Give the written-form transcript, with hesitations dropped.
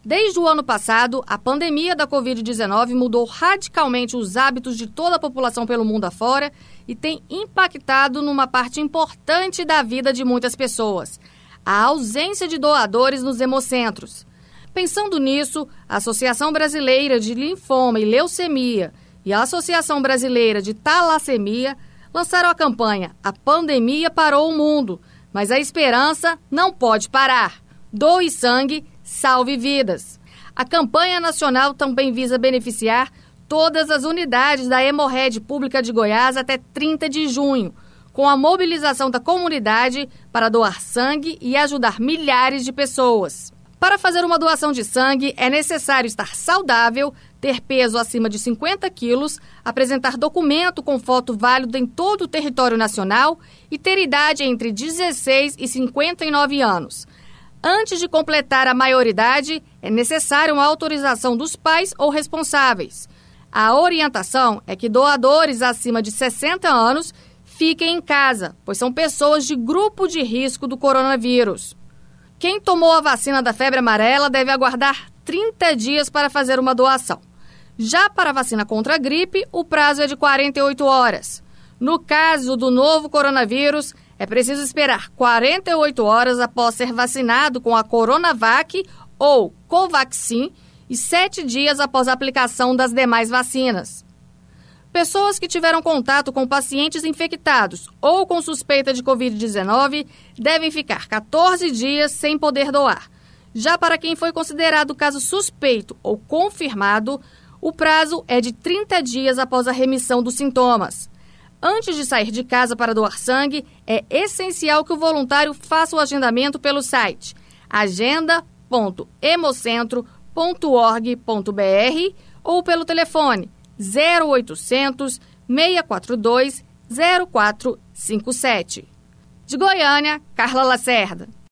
Desde o ano passado, a pandemia da Covid-19 mudou radicalmente os hábitos de toda a população pelo mundo afora e tem impactado numa parte importante da vida de muitas pessoas: a ausência de doadores nos hemocentros. Pensando nisso, a Associação Brasileira de Linfoma e Leucemia e a Associação Brasileira de Talassemia lançaram a campanha A Pandemia Parou o Mundo, mas a esperança não pode parar. Doe sangue, salve vidas. A campanha nacional também visa beneficiar todas as unidades da Hemorred Pública de Goiás até 30 de junho, com a mobilização da comunidade para doar sangue e ajudar milhares de pessoas. Para fazer uma doação de sangue, é necessário estar saudável, ter peso acima de 50 quilos, apresentar documento com foto válido em todo o território nacional e ter idade entre 16 e 59 anos. Antes de completar a maioridade, é necessária uma autorização dos pais ou responsáveis. A orientação é que doadores acima de 60 anos fiquem em casa, pois são pessoas de grupo de risco do coronavírus. Quem tomou a vacina da febre amarela deve aguardar 30 dias para fazer uma doação. Já para a vacina contra a gripe, o prazo é de 48 horas. No caso do novo coronavírus, é preciso esperar 48 horas após ser vacinado com a Coronavac ou Covaxin e 7 dias após a aplicação das demais vacinas. Pessoas que tiveram contato com pacientes infectados ou com suspeita de Covid-19 devem ficar 14 dias sem poder doar. Já para quem foi considerado caso suspeito ou confirmado, o prazo é de 30 dias após a remissão dos sintomas. Antes de sair de casa para doar sangue, é essencial que o voluntário faça o agendamento pelo site agenda.hemocentro.org.br ou pelo telefone 0800 642 0457. De Goiânia, Carla Lacerda.